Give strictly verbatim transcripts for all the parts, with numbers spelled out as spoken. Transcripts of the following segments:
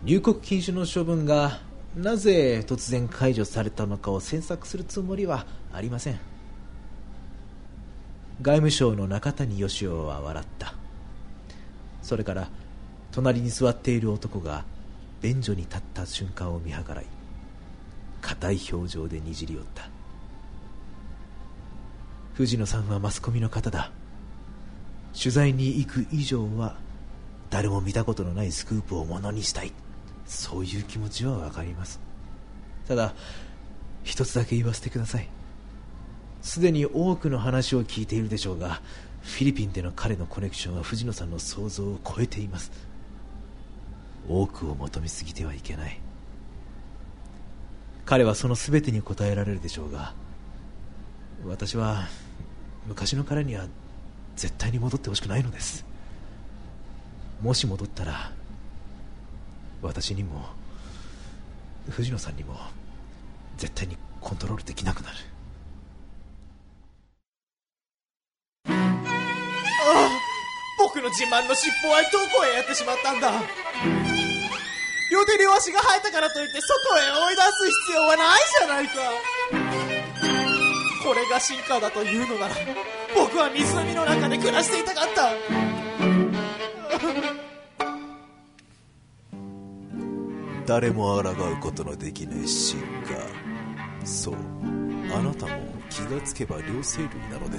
入国禁止の処分がなぜ突然解除されたのかを詮索するつもりはありません。外務省の中谷義雄は笑った。それから隣に座っている男が便所に立った瞬間を見計らい、硬い表情でにじり寄った。藤野さんはマスコミの方だ。取材に行く以上は誰も見たことのないスクープをものにしたい、そういう気持ちはわかります。ただ一つだけ言わせてください。すでに多くの話を聞いているでしょうが、フィリピンでの彼のコネクションは藤野さんの想像を超えています。多くを求めすぎてはいけない。彼はその全てに応えられるでしょうが、私は昔の彼には絶対に戻ってほしくないのです。もし戻ったら私にも藤野さんにも絶対にコントロールできなくなる。 僕の自慢の尻尾はどこへやってしまったんだ。両手両足が生えたからといって外へ追い出す必要はないじゃないか。これが進化だというのなら、僕は湖の中で暮らしていたかった。 誰も抗うことのできない進化、そう、あなたも気がつけば両生類なのです。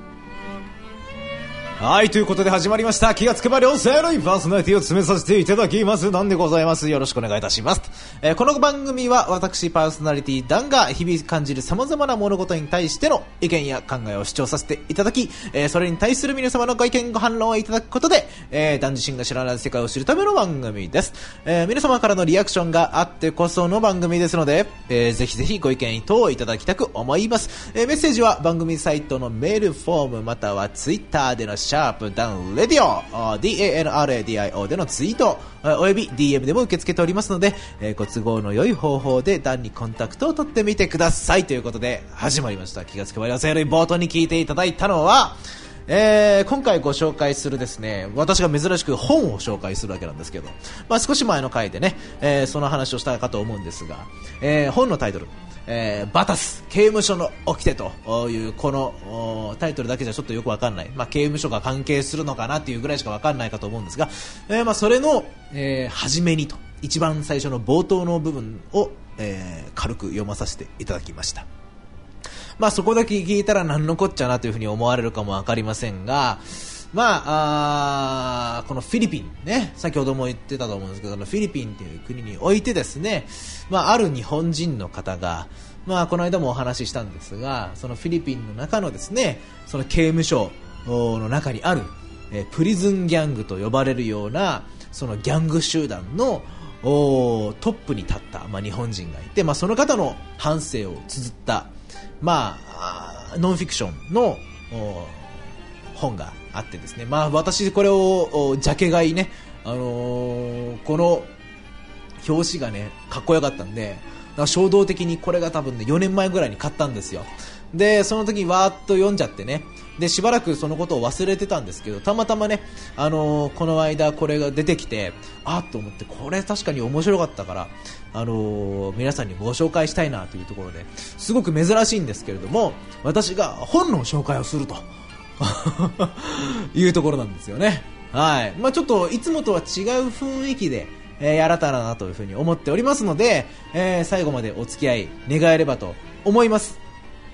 はい、ということで始まりました気がつけば両生類、パーソナリティを詰めさせていただきますなんでございます。よろしくお願いいたします。えー、この番組は私パーソナリティダンが日々感じる様々な物事に対しての意見や考えを主張させていただき、えー、それに対する皆様のご意見ご反論をいただくことで、えー、ダン自身が知らない世界を知るための番組です。えー、皆様からのリアクションがあってこその番組ですので、えー、ぜひぜひご意見等をいただきたく思います。えー、メッセージは番組サイトのメールフォームまたはツイッターでのシャープダンレディオ ディーエーエヌアールエーディーアイオー でのツイートおよび ディーエム でも受け付けておりますので、えー、ご都合の良い方法でダンにコンタクトを取ってみてください。ということで始まりました気がつけば両生類。冒頭に聞いていただいたのは、えー、今回ご紹介するですね、私が珍しく本を紹介するわけなんですけど、まあ、少し前の回でね、えー、その話をしたかと思うんですが、えー、本のタイトル、えー、バタス刑務所の掟というこのタイトルだけじゃちょっとよくわかんない、まあ、刑務所が関係するのかなっていうぐらいしかわかんないかと思うんですが、えーまあ、それの、えー、初めにと一番最初の冒頭の部分を、えー、軽く読まさせていただきました。まあそこだけ聞いたら何のこっちゃなというふうに思われるかもわかりませんが、まあ、あこのフィリピンね、先ほども言ってたと思うんですけど、フィリピンという国においてですね、まあある日本人の方が、まあこの間もお話ししたんですが、そのフィリピンの中のですね、その刑務所の中にある、えー、プリズンギャングと呼ばれるようなそのギャング集団のトップに立った、まあ、日本人がいて、まあ、その方の半生を綴ったまあ、ノンフィクションの本があってですね、まあ私これをジャケ買いね、あのー、この表紙がねかっこよかったんで、衝動的にこれが多分ねよねんまえぐらいに買ったんですよ。でその時わーっと読んじゃってね、でしばらくそのことを忘れてたんですけど、たまたまね、あのー、この間これが出てきて、あっと思って、これ確かに面白かったから、あのー、皆さんにご紹介したいなというところで、すごく珍しいんですけれども、私が本の紹介をするというところなんですよね。はい。まあちょっといつもとは違う雰囲気で、えー、やらたらなというふうに思っておりますので、えー、最後までお付き合い願えればと思います。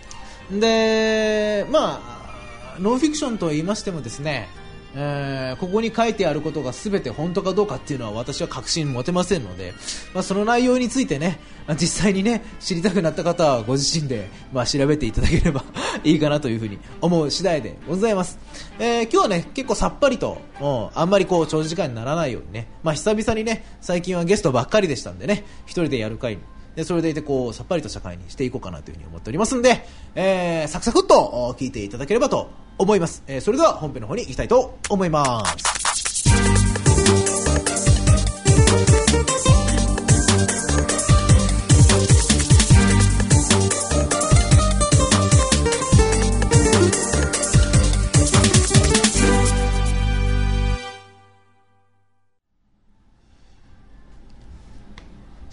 で、まあノンフィクションと言いましてもですね、えー、ここに書いてあることが全て本当かどうかっていうのは私は確信持てませんので、まあ、その内容についてね、実際にね知りたくなった方はご自身で、まあ、調べていただければいいかなというふうに思う次第でございます。えー、今日はね結構さっぱりと、うん、あんまりこう長時間にならないようにね、まあ、久々にね最近はゲストばっかりでしたんでね、一人でやる回にでそれでいてこうさっぱりとした回にしていこうかなというふうに思っておりますんで、えー、サクサクっと聞いていただければと思います。えー、それでは本編の方に行きたいと思います。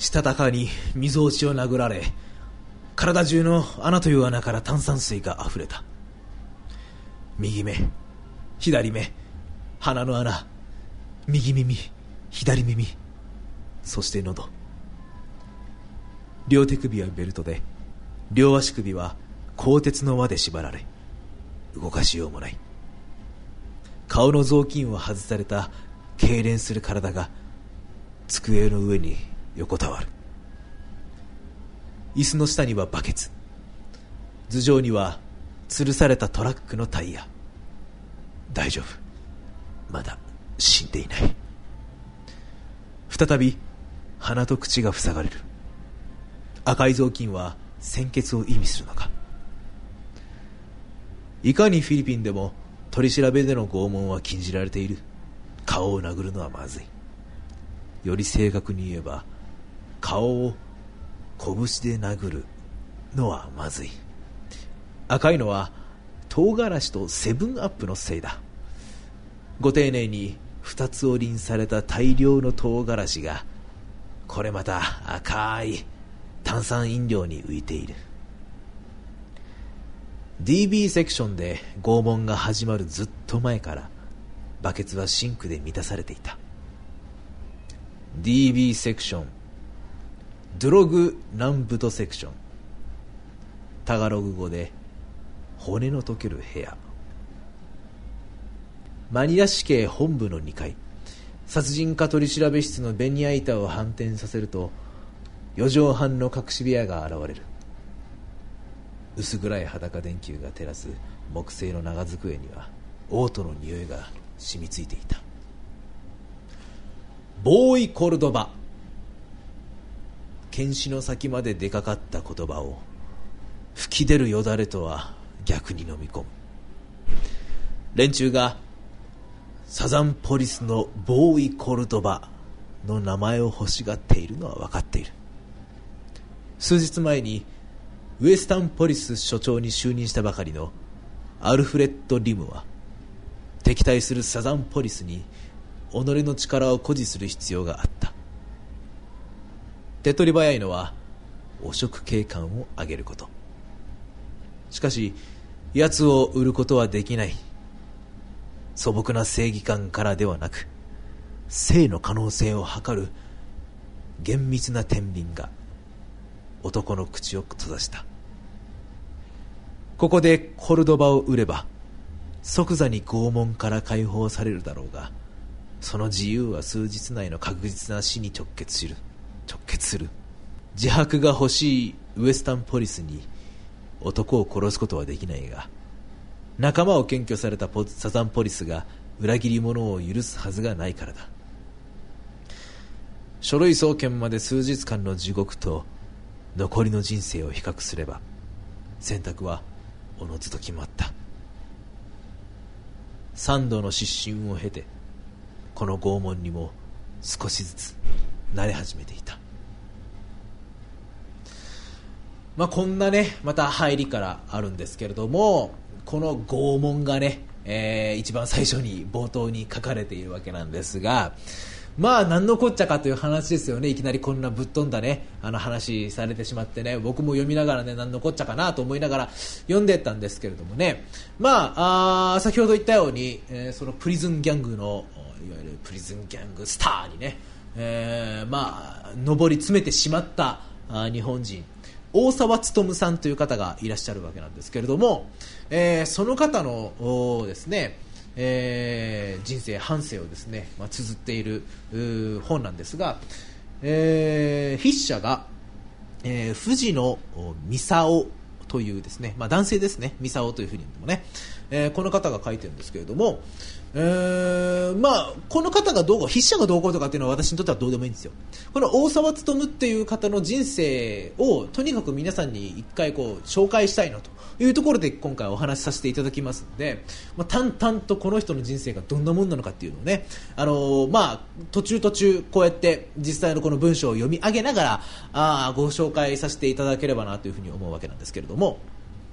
したたかにみぞおちを殴られ、体中の穴という穴から炭酸水が溢れた。右目、左目、鼻の穴、右耳、左耳、そして喉。両手首はベルトで、両足首は鋼鉄の輪で縛られ、動かしようもない。顔の雑巾を外された痙攣する体が机の上に横たわる。椅子の下にはバケツ、頭上には吊るされたトラックのタイヤ。大丈夫、まだ死んでいない。再び鼻と口が塞がれる。赤い雑巾は鮮血を意味するのか。いかにフィリピンでも取り調べでの拷問は禁じられている。顔を殴るのはまずい。より正確に言えば、顔を拳で殴るのはまずい。赤いのは唐辛子とセブンアップのせいだ。ご丁寧に二つ折りにされた大量の唐辛子が、これまた赤い炭酸飲料に浮いている。 ディービー セクションで拷問が始まるずっと前からバケツはシンクで満たされていた。 ディービー セクション、ドログ南部ドセクション、タガログ語で骨の溶ける部屋。マニラ市警本部のにかい、殺人家取調室のベニヤ板を反転させると、よじょうはんの隠し部屋が現れる。薄暗い裸電球が照らす木製の長机には嘔吐の匂いが染みついていた。ボーイ・コルドバ。剣士の先まで出かかった言葉を吹き出るよだれとは逆に飲み込む。連中がサザンポリスのボーイ・コルドバの名前を欲しがっているのは分かっている。数日前にウエスタンポリス署長に就任したばかりのアルフレッド・リムは、敵対するサザンポリスに己の力を誇示する必要があった。手っ取り早いのは汚職警官を挙げること。しかし奴を売ることはできない。素朴な正義感からではなく、性の可能性を図る厳密な天秤が男の口を閉ざした。ここでコルドバを売れば即座に拷問から解放されるだろうが、その自由は数日内の確実な死に直結する直結する自白が欲しいウエスタンポリスに男を殺すことはできないが、仲間を検挙されたポサザンポリスが裏切り者を許すはずがないからだ。書類送検まで数日間の地獄と残りの人生を比較すれば、選択はおのずと決まった。三度の失神を経て、この拷問にも少しずつ慣れ始めていた。まあこんなね、また入りからあるんですけれども、この拷問がね、えー、一番最初に冒頭に書かれているわけなんですが、まあ何のこっちゃかという話ですよね。いきなりこんなぶっ飛んだね、あの話されてしまってね、僕も読みながらね、何のこっちゃかなと思いながら読んでったんですけれどもね、まあ、あ先ほど言ったように、えー、そのプリズンギャングのいわゆるプリズンギャングスターにね、えー、まあ上り詰めてしまったあ日本人、大沢勉さんという方がいらっしゃるわけなんですけれども、えー、その方のですね、えー、人生半生をですね、まあ、綴っている本なんですが、えー、筆者が、えー、藤野美沙夫というですね、まあ、男性ですね、美沙夫というふうにもね、えー、この方が書いてるんですけれども、えー、まあこの方がどうこう、筆者がどうこうとかっていうのは私にとってはどうでもいいんですよ。この大沢勉っていう方の人生をとにかく皆さんに一回こう紹介したいなというところで今回お話しさせていただきますので、まあ、淡々とこの人の人生がどんなもんなのかっていうのをね、あのー、まあ途中途中こうやって実際のこの文章を読み上げながらあご紹介させていただければなというふうに思うわけなんですけれども、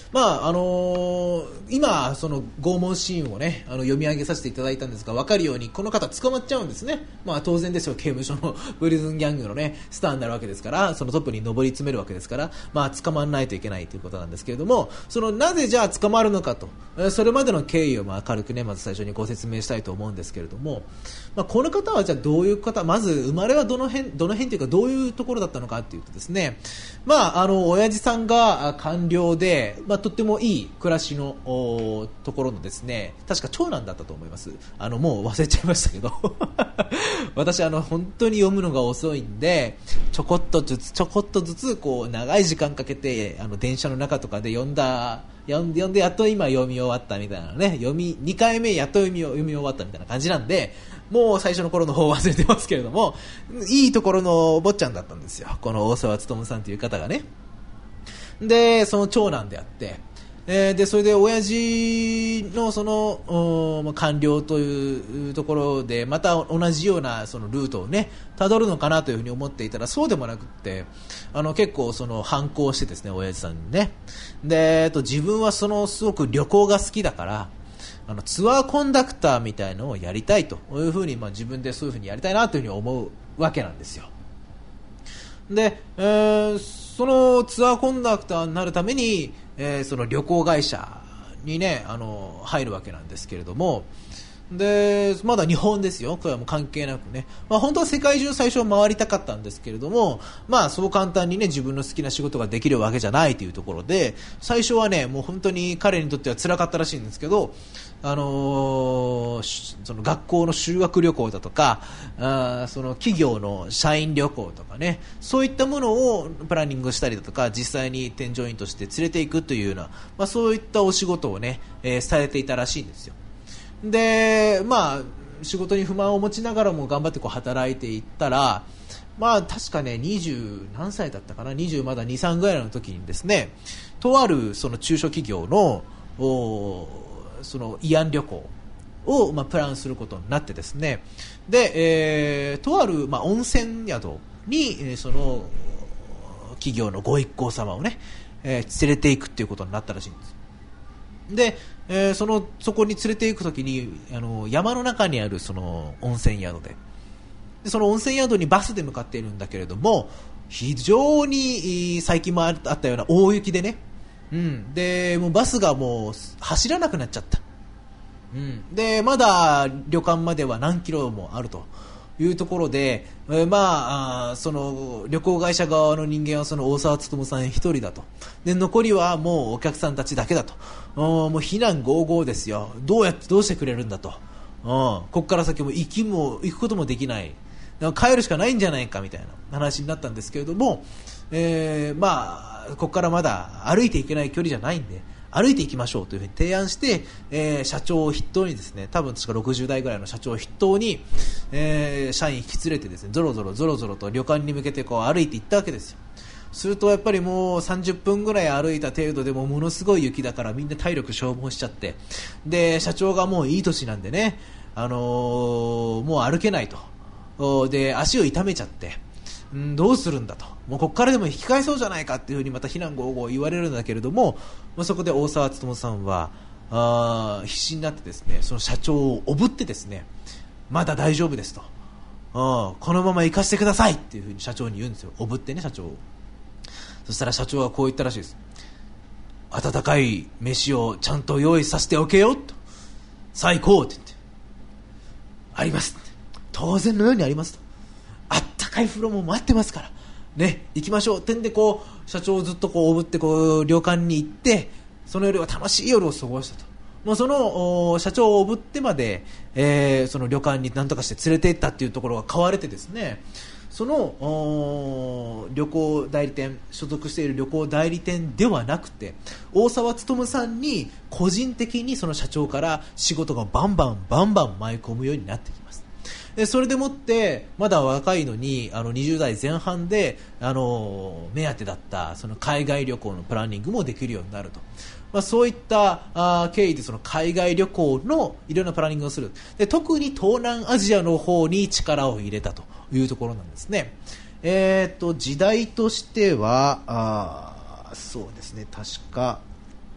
まああのー、今その拷問シーンをねあの読み上げさせていただいたんですが、分かるようにこの方捕まっちゃうんですね。まあ当然ですよ、刑務所のプリズンギャングのねスターになるわけですから、そのトップに上り詰めるわけですから、まあ捕まらないといけないということなんですけれども、そのなぜじゃあ捕まるのかと、それまでの経緯をまあ軽くねまず最初にご説明したいと思うんですけれども、まあ、この方はじゃあどういう方、まず生まれはどの辺どの辺というかどういうところだったのかというとですね、まああの親父さんが官僚で、まあ、とってもいい暮らしのところのですね、確か長男だったと思います。あのもう忘れちゃいましたけど私あの本当に読むのが遅いんで、ちょこっとずつちょこっとずつこう長い時間かけてあの電車の中とかで読んだ読んで読んでやっと今読み終わったみたいなね、読みにかいめやっと読み読み終わったみたいな感じなんで、もう最初の頃の方忘れてますけれども、いいところの坊ちゃんだったんですよ、この大沢勉さんという方がね。でその長男であって、えー、でそれで親父のその官僚というところでまた同じようなそのルートをね辿るのかなというふうに思っていたら、そうでもなくって、あの結構その反抗してですね、親父さんにね。で、えっと、自分はそのすごく旅行が好きだから、あのツアーコンダクターみたいのをやりたいというふうに、まあ、自分でそういうふうにやりたいなというふうに思うわけなんですよ。で、えー、そのツアーコンダクターになるために、えー、その旅行会社にねあの入るわけなんですけれども、でまだ日本ですよ、これはもう関係なくね、まあ、本当は世界中最初回りたかったんですけれども、まあそう簡単にね自分の好きな仕事ができるわけじゃないというところで、最初はねもう本当に彼にとっては辛かったらしいんですけど、あのー、その学校の修学旅行だとか、あその企業の社員旅行とかね、そういったものをプランニングしたりだとか、実際に添乗員として連れていくというような、まあ、そういったお仕事をね、えー、されていたらしいんですよ。でまあ仕事に不満を持ちながらも頑張ってこう働いていったら、まあ確かねにじゅう何歳だったかな、にじゅうまだに、さんぐらいの時にですね、とあるその中小企業のその慰安旅行をまあプランすることになってですね、で、えー、とあるまあ温泉宿にその企業のご一行様をね、えー、連れていくっていうことになったらしいんです。で、えー、そのそこに連れて行くときにあの山の中にあるその温泉宿 で, でその温泉宿にバスで向かっているんだけれども、非常に最近もあったような大雪でね、うん、でもうバスがもう走らなくなっちゃった、うん、でまだ旅館までは何キロもあるというところで、えー、まあ、あその旅行会社側の人間はその大沢勉さん一人だと、で残りはもうお客さんたちだけだと、もう避難合々ですよ、どうやってどうしてくれるんだと、ここから先も行きも行くこともできない、だから帰るしかないんじゃないかみたいな話になったんですけれども、えー、まあここからまだ歩いていけない距離じゃないんで歩いていきましょうというふうに提案して、えー、社長を筆頭にですね、多分確かろくじゅう代ぐらいの社長を筆頭に、えー、社員引き連れてですね、ぞろぞろぞろぞろと旅館に向けてこう歩いていったわけですよ。するとやっぱりもうさんじゅっぷんぐらい歩いた程度でもものすごい雪だからみんな体力消耗しちゃって、で社長がもういい年なんでね、あのー、もう歩けないと、で足を痛めちゃって、んどうするんだと、もうここからでも引き返そうじゃないかっていうふうにまた非難合々言われるんだけれども、まあ、そこで大沢勉さんはあ必死になってですね、その社長をおぶってですね、まだ大丈夫ですと、あこのまま行かせてくださいっていうふうに社長に言うんですよ、おぶってね社長を。そしたら社長はこう言ったらしいです。温かい飯をちゃんと用意させておけよと、最高って言って、ありますって、当然のようにありますと、あったかい風呂も待ってますからね、行きましょうってんで、こう社長をずっとこうおぶってこう旅館に行って、その夜は楽しい夜を過ごしたと。もうその社長をおぶってまで、えー、その旅館に何とかして連れて行ったっていうところが買われてですね、その旅行代理店、所属している旅行代理店ではなくて大沢勉さんに個人的にその社長から仕事がバンバンバンバン舞い込むようになってきます。でそれでもってまだ若いのにあのにじゅう代前半であの目当てだったその海外旅行のプランニングもできるようになると、まあ、そういったあ経緯でその海外旅行のいろんなプランニングをする。で特に東南アジアの方に力を入れたというところなんですね。えー、と時代としてはあそうですね、確か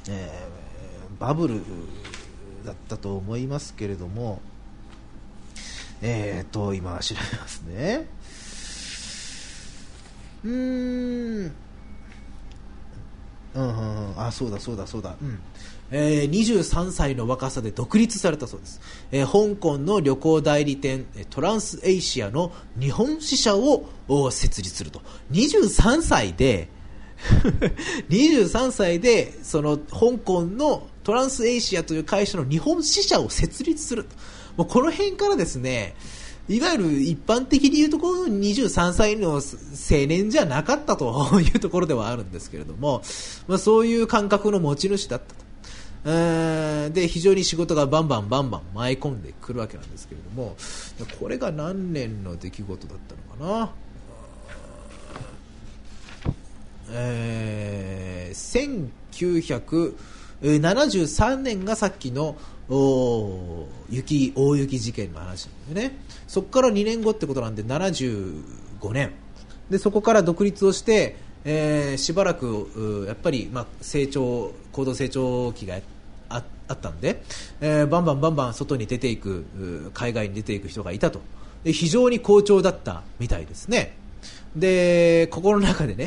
えー、バブルだったと思いますけれども、えーと今調べますね。うーんうんうんうん、あ、そうだそうだそうだ、うん、えー、にじゅうさんさいの若さで独立されたそうです。えー、香港の旅行代理店トランスエイシアの日本支社を設立すると。にじゅうさんさいでにじゅうさんさいでその香港のトランスエイシアという会社の日本支社を設立する。もうこの辺からですね、いわゆる一般的に言うところのにじゅうさんさいの青年じゃなかったというところではあるんですけれども、まあ、そういう感覚の持ち主だったと。えー、で非常に仕事がバンバンバンバン舞い込んでくるわけなんですけれども、これが何年の出来事だったのかな。えー、せんきゅうひゃくななじゅうさんねんがさっきのお雪大雪事件の話なんでね。そこからにねんごってことなんでななじゅうごねんで、そこから独立をして、えー、しばらくやっぱり、まあ、成長高度成長期が あ, あったんで、えー、バンバンバンバン外に出ていく、海外に出ていく人がいたと。で非常に好調だったみたいですね。でここの中でね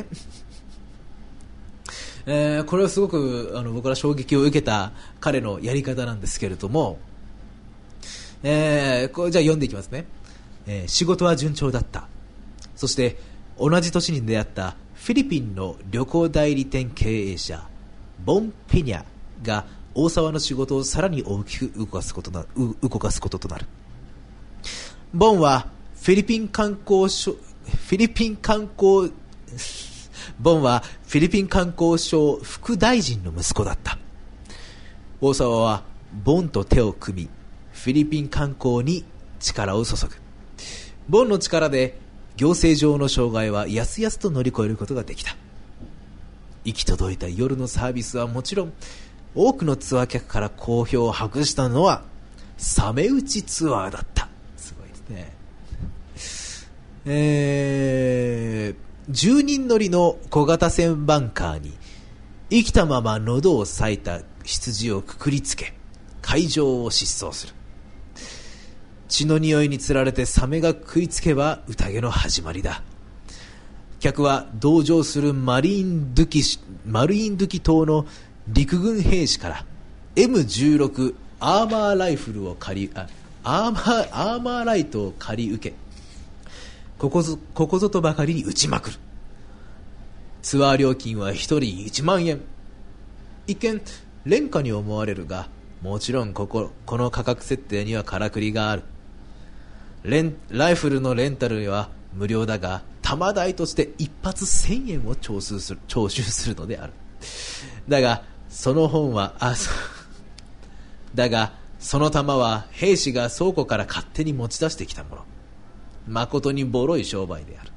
えー、これはすごくあの僕ら衝撃を受けた彼のやり方なんですけれども、えー、これじゃあ読んでいきますね。えー、仕事は順調だった。そして同じ年に出会ったフィリピンの旅行代理店経営者ボン・ピニャが大沢の仕事をさらに大きく動かすことな動かすこととなる。ボンはフィリピン観光所フィリピン観光ボンはフィリピン観光省副大臣の息子だった。大沢はボンと手を組みフィリピン観光に力を注ぐ。ボンの力で行政上の障害はやすやすと乗り越えることができた。行き届いた夜のサービスはもちろん、多くのツアー客から好評を博したのはサメ打ちツアーだった。すごいですね。えーじゅうにん乗りの小型船バンカーに生きたまま喉を裂いた羊をくくりつけ海上を疾走する。血の匂いにつられてサメが食いつけば宴の始まりだ。客は同乗するマリーンドゥキマリーンドゥキ島の陸軍兵士から エムじゅうろく アーマーライフルを借りあアーマーアーマーライトを借り受け、ここぞ、ここぞとばかりに撃ちまくる。ツアー料金は一人いちまんえん。一見廉価に思われるが、もちろんここ、この価格設定にはからくりがある。レンライフルのレンタルは無料だが、弾代として一発せんえんを徴収する、徴収するのである。だがその本はあそだがその弾は兵士が倉庫から勝手に持ち出してきたもの。誠にボロい商売である。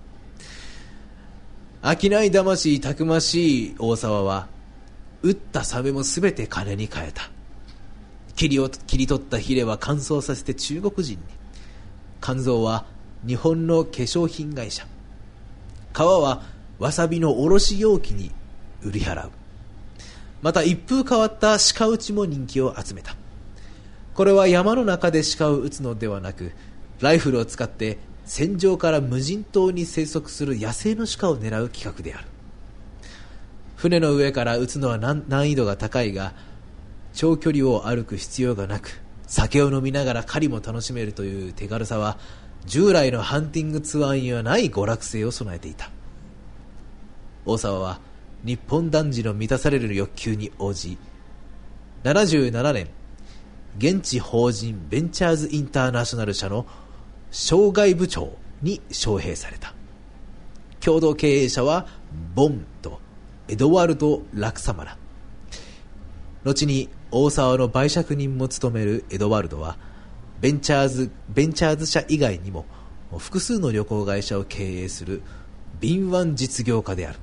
商い魂たくましい大沢は撃ったサメもすべて金に変えた。切りを切り取ったヒレは乾燥させて中国人に、肝臓は日本の化粧品会社、皮はわさびの卸容器に売り払う。また一風変わった鹿撃ちも人気を集めた。これは山の中で鹿を撃つのではなく、ライフルを使って戦場から無人島に生息する野生の鹿を狙う企画である。船の上から撃つのは難易度が高いが、長距離を歩く必要がなく、酒を飲みながら狩りも楽しめるという手軽さは従来のハンティングツアーにはない娯楽性を備えていた。大沢は日本男児の満たされる欲求に応じ、ななじゅうななねん現地法人ベンチャーズインターナショナル社の商外部長に招聘された。共同経営者はボンとエドワルド・ラクサマラ。後に大沢の売借人も務めるエドワルドはベンチャーズ、ベンチャーズ社以外にも複数の旅行会社を経営する敏腕実業家である。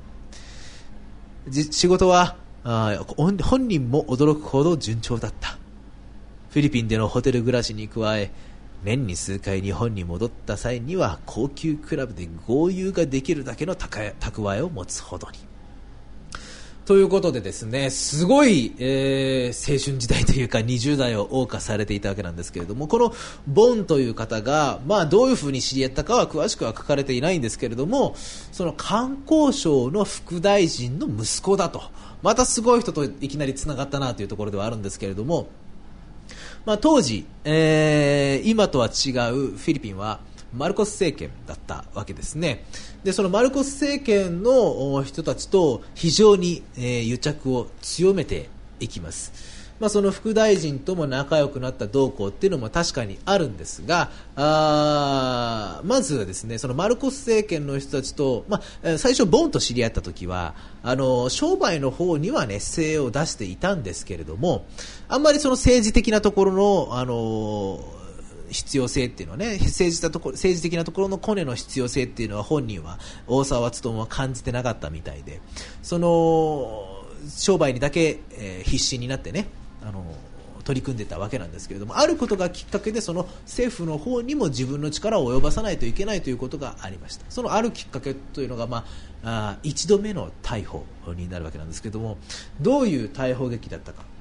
仕事はあ本人も驚くほど順調だった。フィリピンでのホテル暮らしに加え、年に数回日本に戻った際には高級クラブで豪遊ができるだけの蓄えを持つほどに。 ということでですね、すごい、えー、青春時代というかにじゅう代を謳歌されていたわけなんですけれども、このボンという方が、まあ、どういうふうに知り合ったかは詳しくは書かれていないんですけれども、その観光省の副大臣の息子だと、またすごい人といきなりつながったなというところではあるんですけれども、まあ、当時、えー、今とは違うフィリピンはマルコス政権だったわけですね。で、そのマルコス政権の人たちと非常に、えー、癒着を強めていきます。まあ、その副大臣とも仲良くなった動向っていうのも確かにあるんですが、あまずはですね、そのマルコス政権の人たちと、まあ、最初ボンと知り合った時はあの商売の方にはね精を出していたんですけれども、あんまりその政治的なところのあの必要性っていうのはね、政治的なところ、政治的なところのコネの必要性っていうのは本人は大沢勉は感じてなかったみたいで、その商売にだけ、えー、必死になってね、あの取り組んでたわけなんですけれども、あることがきっかけでその政府の方にも自分の力を及ばさないといけないということがありました。そのあるきっかけというのが、まあ、あ一度目の逮捕になるわけなんですけれども、どういう逮捕劇だったか、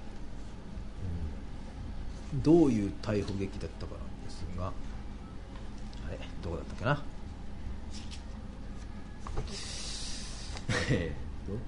うん、どういう逮捕劇だったかなんですが、あれどこだったっけなえー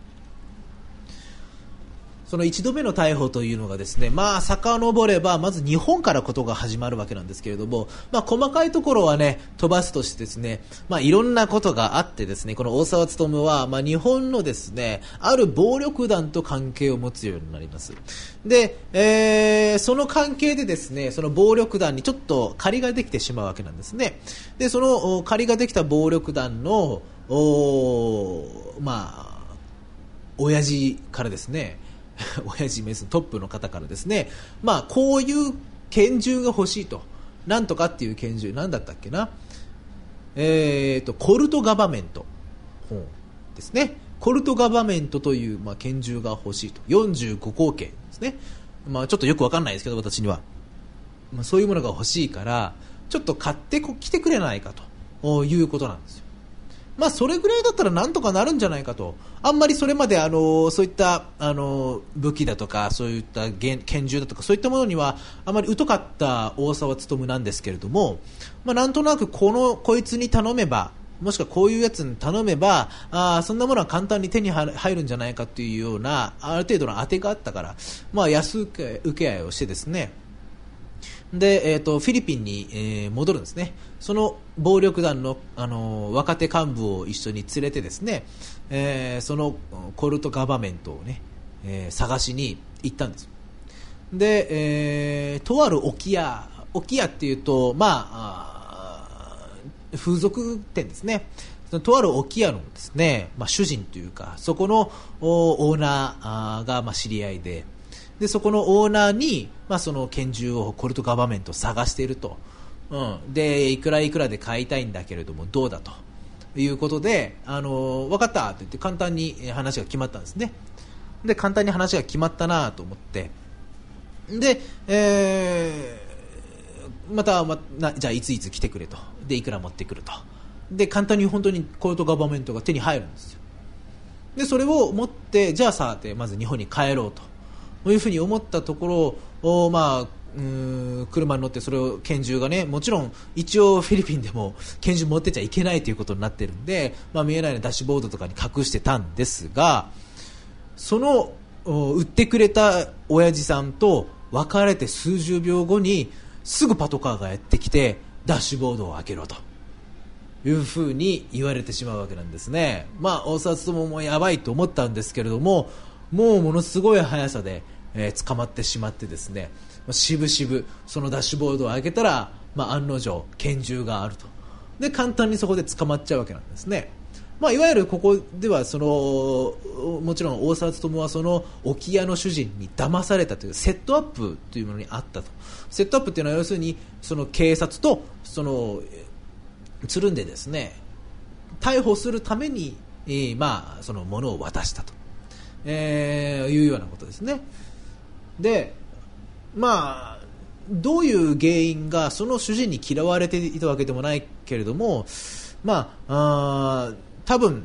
その一度目の逮捕というのがですね、まあ遡ればまず日本からことが始まるわけなんですけれども、まあ細かいところはね飛ばすとしてですね、まあいろんなことがあってですね、この大沢勉はまあ日本のですねある暴力団と関係を持つようになります。で、えー、その関係でですね、その暴力団にちょっと借りができてしまうわけなんですね。で、その借りができた暴力団のおまあ親父からですね。親父メストップの方からですね、まあこういう拳銃が欲しいと、なんとかっていう拳銃なんだったっけな、えーとコルトガバメントですね。コルトガバメントという、まあ、拳銃が欲しいと、よんじゅうごこうけんですね。まあちょっとよくわかんないですけど私には、まあ、そういうものが欲しいからちょっと買ってきてくれないかということなんですよ。まあそれぐらいだったらなんとかなるんじゃないかと。あんまりそれまであのそういったあの武器だとかそういった拳銃だとかそういったものにはあまり疎かった大沢勉なんですけれども、まあなんとなくこのこいつに頼めば、もしくはこういうやつに頼めば、あそんなものは簡単に手に入るんじゃないかというようなある程度の当てがあったから、まあ安請け合いをしてですね、で、えーと、フィリピンに、えー、戻るんですね。その暴力団の、あのー、若手幹部を一緒に連れてですね、えー、そのコルトガバメントをね、えー、探しに行ったんです。で、えー、とある置屋、置屋っていうと、まあ、あ風俗店ですね。とある置屋のですね、まあ、主人というか、そこのオーナーが、まあ、知り合いで、でそこのオーナーに、まあ、その拳銃をコルトガバメントを探していると、うん、でいくらいくらで買いたいんだけれどもどうだということで、あの分かったと言って簡単に話が決まったんですね。で簡単に話が決まったなと思って、で、えー、また、ま、なじゃあいついつ来てくれと、でいくら持ってくると、で簡単に本当にコルトガバメントが手に入るんですよ。でそれを持ってじゃあさってまず日本に帰ろうとというふうに思ったところを、まあ、うーん車に乗って、それを拳銃がね、もちろん一応フィリピンでも拳銃持ってちゃいけないということになっているんで、まあ、見えないようなダッシュボードとかに隠してたんですが、その売ってくれた親父さんと別れて数十秒後にすぐパトカーがやってきてダッシュボードを開けろというふうに言われてしまうわけなんですね。まあ大沢勉もやばいと思ったんですけれども、もうものすごい速さでえー、捕まってしまってですね、しぶしぶそのダッシュボードを開けたら、まあ、案の定拳銃があると。で簡単にそこで捕まっちゃうわけなんですね。まあ、いわゆるここではそのもちろん大沢勉はその置屋の主人に騙されたというセットアップというものにあったと。セットアップというのは要するにその警察とそのつるんでですね、逮捕するために、えー、まあその物を渡したと、えー、いうようなことですね。でまあどういう原因がその主人に嫌われていたわけでもないけれども、まあ、あ多分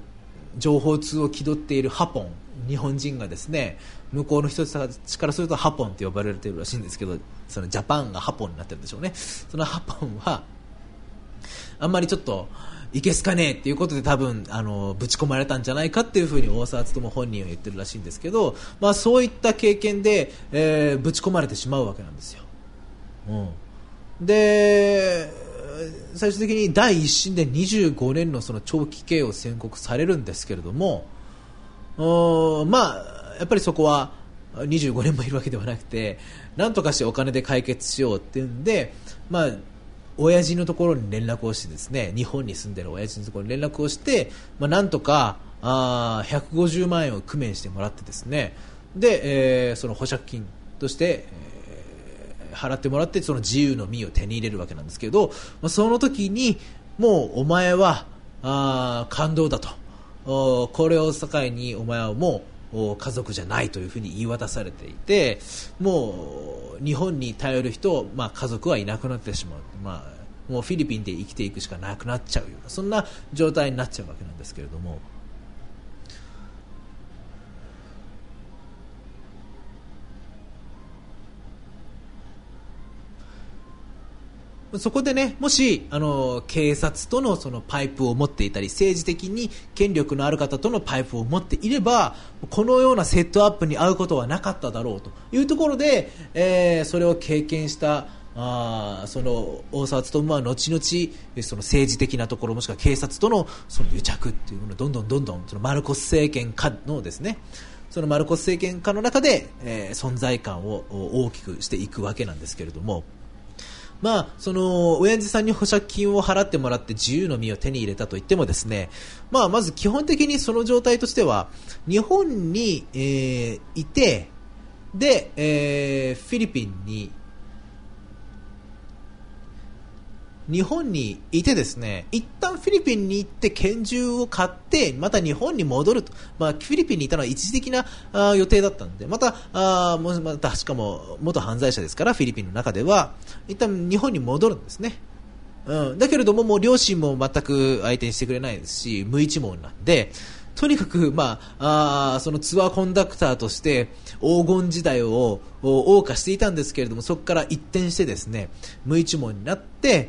情報通を気取っているハポン、日本人がですね、向こうの人たちからするとハポンって呼ばれているらしいんですけど、そのジャパンがハポンになってるんでしょうね。そのハポンはあんまりちょっといけすかねえっていうことで多分あのぶち込まれたんじゃないかっていうふうに大沢勉本人は言ってるらしいんですけど、まあ、そういった経験で、えー、ぶち込まれてしまうわけなんですよ。うん、で最終的に第一審でにじゅうごねん の, その長期刑を宣告されるんですけれども、まあやっぱりそこはにじゅうごねんもいるわけではなくて、なんとかしてお金で解決しようっていうんで、まあ親父のところに連絡をしてですね、日本に住んでる親父のところに連絡をして、まあ、なんとかあひゃくごじゅうまんえんを工面してもらってですね、で、えー、その保釈金として、えー、払ってもらって、その自由の身を手に入れるわけなんですけど、まあ、その時にもうお前はあ感動だと、これを境にお前はもう家族じゃないというふうに言い渡されていて、もう日本に頼る人、まあ、家族はいなくなってしまう、まあ、もうフィリピンで生きていくしかなくなっちゃうような、そんな状態になっちゃうわけなんですけれども、そこでね、もしあの警察とのそのパイプを持っていたり、政治的に権力のある方とのパイプを持っていれば、このようなセットアップに遭うことはなかっただろうというところで、えー、それを経験したあその大沢勉は後々その政治的なところ、もしくは警察とのその癒着っていうのをどんどんどんどんそのマルコス政権下のですね、そのマルコス政権下の中で、えー、存在感を大きくしていくわけなんですけれども、まあ、その親父さんに保釈金を払ってもらって自由の身を手に入れたといってもですね、まあ、まず基本的にその状態としては日本に、えー、いて、で、えー、フィリピンに日本にいてですね、一旦フィリピンに行って拳銃を買ってまた日本に戻ると、まあ、フィリピンにいたのは一時的なあ予定だったので、またあもまたしかも元犯罪者ですから、フィリピンの中では一旦日本に戻るんですね。うん、だけれどももう両親も全く相手にしてくれないですし、無一文なんで、とにかく、まあ、あそのツアーコンダクターとして黄金時代を謳歌していたんですけれども、そこから一転してですね、無一文になって、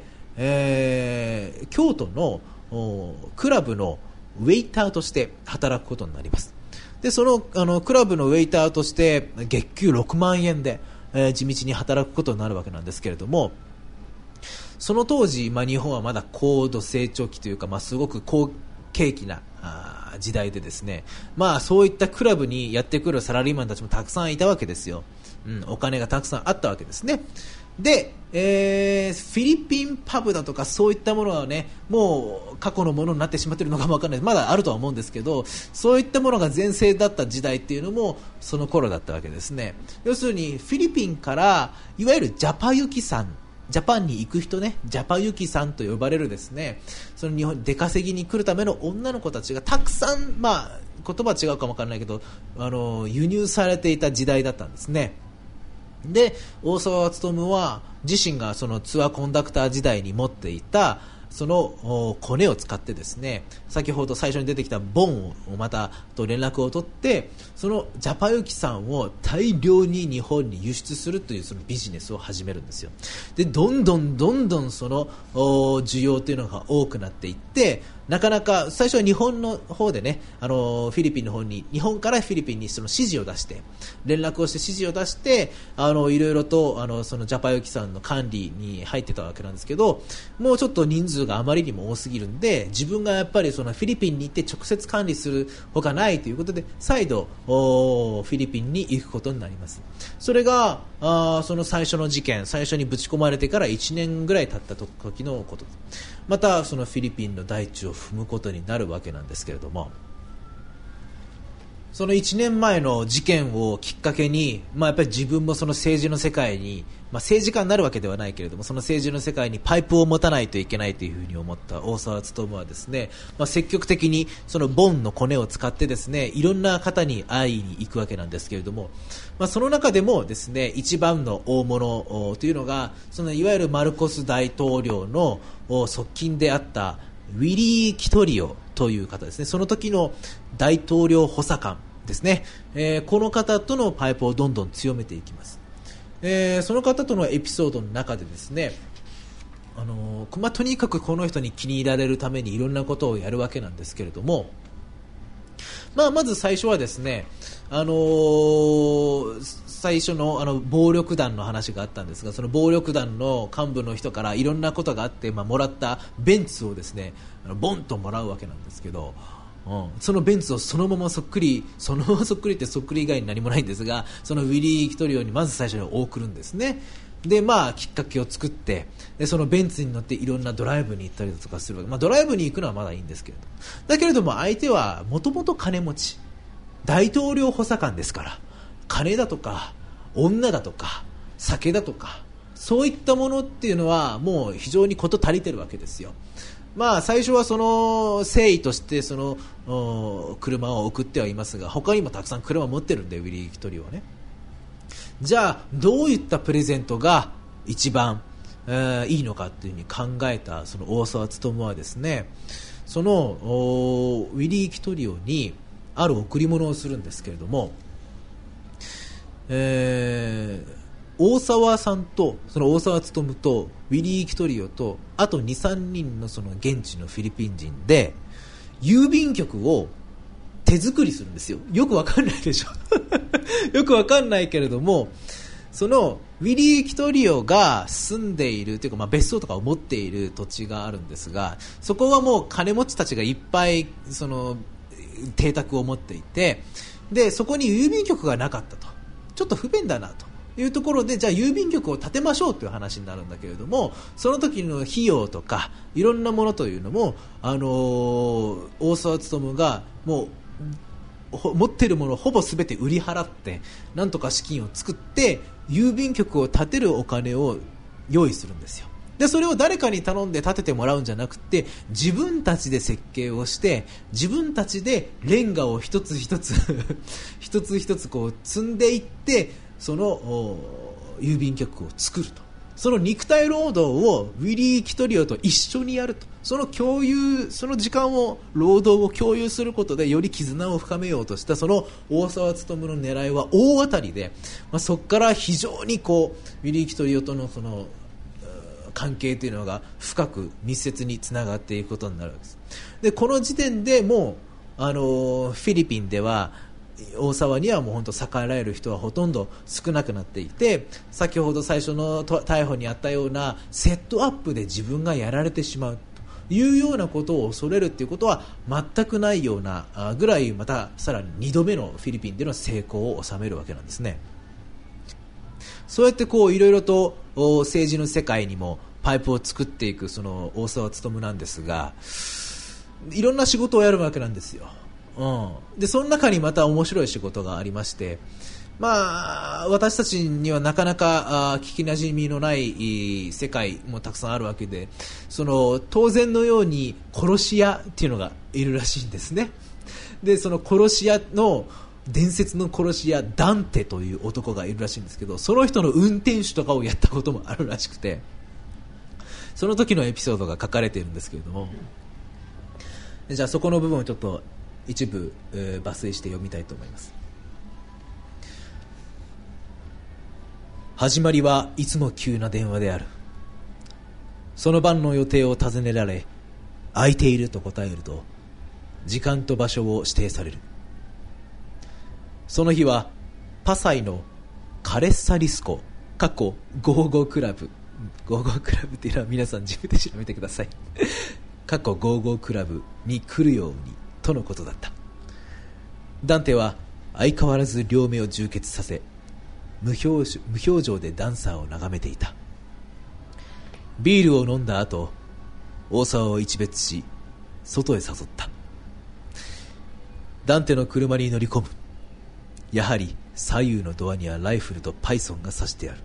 えー、京都のクラブのウェイターとして働くことになります。でその、あのクラブのウェイターとして月給ろくまんえんで、えー、地道に働くことになるわけなんですけれども、その当時、まあ、日本はまだ高度成長期というか、まあ、すごく好景気なあ時代でですね、まあ、そういったクラブにやってくるサラリーマンたちもたくさんいたわけですよ。うん、お金がたくさんあったわけですね。で、えー、フィリピンパブだとかそういったものはね、もう過去のものになってしまっているのかもわからない、まだあるとは思うんですけど、そういったものが全盛だった時代っていうのもその頃だったわけですね。要するにフィリピンからいわゆるジャパユキさん、ジャパンに行く人ね、ジャパユキさんと呼ばれるですね、その日本に出稼ぎに来るための女の子たちがたくさん、まあ言葉は違うかもわからないけど、あの輸入されていた時代だったんですね。で大沢勉は自身がそのツアーコンダクター時代に持っていたそのコネを使ってですね、先ほど最初に出てきたボンをまたと連絡を取って、そのジャパユキさんを大量に日本に輸出するというそのビジネスを始めるんですよ。でどんどんどんどんその需要というのが多くなっていって、なかなか最初は日本の方でね、あのフィリピンの方に、日本からフィリピンにその指示を出して連絡をして指示を出して、あのいろいろとあのそのジャパユキさんの管理に入ってたわけなんですけど、もうちょっと人数があまりにも多すぎるんで、自分がやっぱりそのフィリピンに行って直接管理するほかないということで、再度フィリピンに行くことになります。それがあその最初の事件、最初にぶち込まれてからいちねんぐらい経った時のこと、またそのフィリピンの大地を踏むことになるわけなんですけれども、そのいちねんまえの事件をきっかけに、まあ、やっぱり自分もその政治の世界に、まあ、政治家になるわけではないけれども、その政治の世界にパイプを持たないといけないというふうに思った大沢勉はですね、まあ、積極的にそのボンのコネを使ってですね、いろんな方に会いに行くわけなんですけれども、まあ、その中でもですね、一番の大物というのが、そのいわゆるマルコス大統領の側近であったウィリー・キトリオという方ですね。その時の大統領補佐官ですね、えー、この方とのパイプをどんどん強めていきます。えー、その方とのエピソードの中でですね、あのーまあ、とにかくこの人に気に入られるためにいろんなことをやるわけなんですけれども、まあ、まず最初はですね、あのー、最初のあの暴力団の話があったんですが、その暴力団の幹部の人からいろんなことがあって、まあ、もらったベンツをですね、ボンともらうわけなんですけど、うん、そのベンツをそのままそっくり、そのままそっくりってそっくり以外に何もないんですが、そのウィリー・キトリオにまず最初に送るんですね。で、まあ、きっかけを作って、でそのベンツに乗っていろんなドライブに行ったりとかするわけ、まあ、ドライブに行くのはまだいいんですけれど、だけれども相手はもともと金持ち、大統領補佐官ですから、金だとか女だとか酒だとかそういったものっていうのはもう非常に事足りてるわけですよ。まあ、最初はその誠意としてその車を送ってはいますが、他にもたくさん車を持ってるんで、ウィリー・キトリオはね。じゃあどういったプレゼントが一番、えー、いいのかっていうふうに考えたその大沢勉はですね、そのウィリー・キトリオにある贈り物をするんですけれども、えー、大沢さんとその大沢勉とウィリー・キトリオとあと にさんにんのその現地のフィリピン人で郵便局を手作りするんですよ。よくわかんないでしょよくわかんないけれども、そのウィリー・キトリオが住んでいるというか、まあ、別荘とかを持っている土地があるんですが、そこはもう金持ちたちがいっぱいその邸宅を持っていて、でそこに郵便局がなかったと、ちょっと不便だなというところで、じゃあ郵便局を建てましょうという話になるんだけれども、その時の費用とかいろんなものというのも、あのー、大沢勉がもう持っているものをほぼ全て売り払ってなんとか資金を作って郵便局を建てるお金を用意するんですよ。でそれを誰かに頼んで建ててもらうんじゃなくて、自分たちで設計をして自分たちでレンガを一つ一つ一つ一つこう積んでいって、その郵便局を作ると。その肉体労働をウィリー・キトリオと一緒にやると、その共有、その時間を労働を共有することでより絆を深めようとしたその大沢勉の狙いは大当たりで、まあ、そこから非常にこうウィリー・キトリオとのその関係というのが深く密接につながっていくことになるわけです。でこの時点でもうあのフィリピンでは大沢にはもう本当逆らえる人はほとんど少なくなっていて、先ほど最初の逮捕にあったようなセットアップで自分がやられてしまうというようなことを恐れるということは全くないようなぐらい、またさらににどめのフィリピンでの成功を収めるわけなんですね。そうやってこういろいろと政治の世界にもパイプを作っていくその大沢勉なんですが、いろんな仕事をやるわけなんですよ。うん、でその中にまた面白い仕事がありまして、まあ、私たちにはなかなか聞きなじみのない世界もたくさんあるわけで、その当然のように殺し屋っていうのがいるらしいんですね。でその殺し屋の伝説の殺し屋ダンテという男がいるらしいんですけど、その人の運転手とかをやったこともあるらしくて、その時のエピソードが書かれているんですけれども、じゃあそこの部分をちょっと一部、えー、抜粋して読みたいと思います。始まりはいつも急な電話である。その晩の予定を尋ねられ、空いていると答えると時間と場所を指定される。その日はパサイのカレッサリスコ過去ゴーゴークラブ、ゴーゴークラブっていうのは皆さん自分で調べてください過去ゴーゴークラブに来るようにとのことだった。ダンテは相変わらず両目を充血させ、無表、無表情でダンサーを眺めていた。ビールを飲んだ後、大沢を一別し外へ誘った。ダンテの車に乗り込む。やはり左右のドアにはライフルとパイソンが刺してある。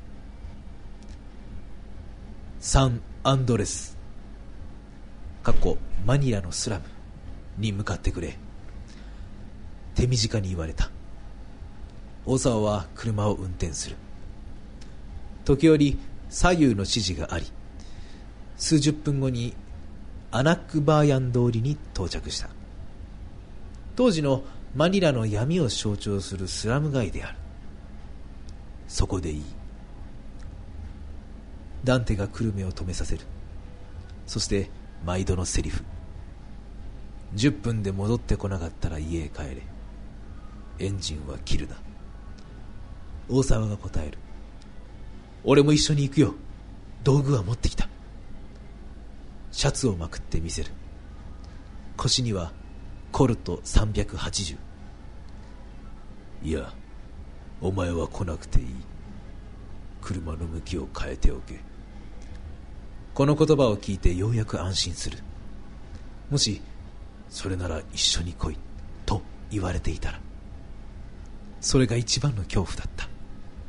サンアンドレス過去マニラのスラムに向かってくれ。手短に言われた。大沢は車を運転する。時折左右の指示があり、数十分後にアナックバーヤン通りに到着した。 当時のマニラの闇を象徴するスラム街である。そこでいい。ダンテが久留米を止めさせる。そして毎度のセリフ。じゅっぷんで戻ってこなかったら家へ帰れ。エンジンは切るな。大沢が答える。俺も一緒に行くよ。道具は持ってきた。シャツをまくってみせる。腰にはコルトさんびゃくはちじゅう。いや、お前は来なくていい。車の向きを変えておけ。この言葉を聞いてようやく安心する。もしそれなら一緒に来いと言われていたら、それが一番の恐怖だった。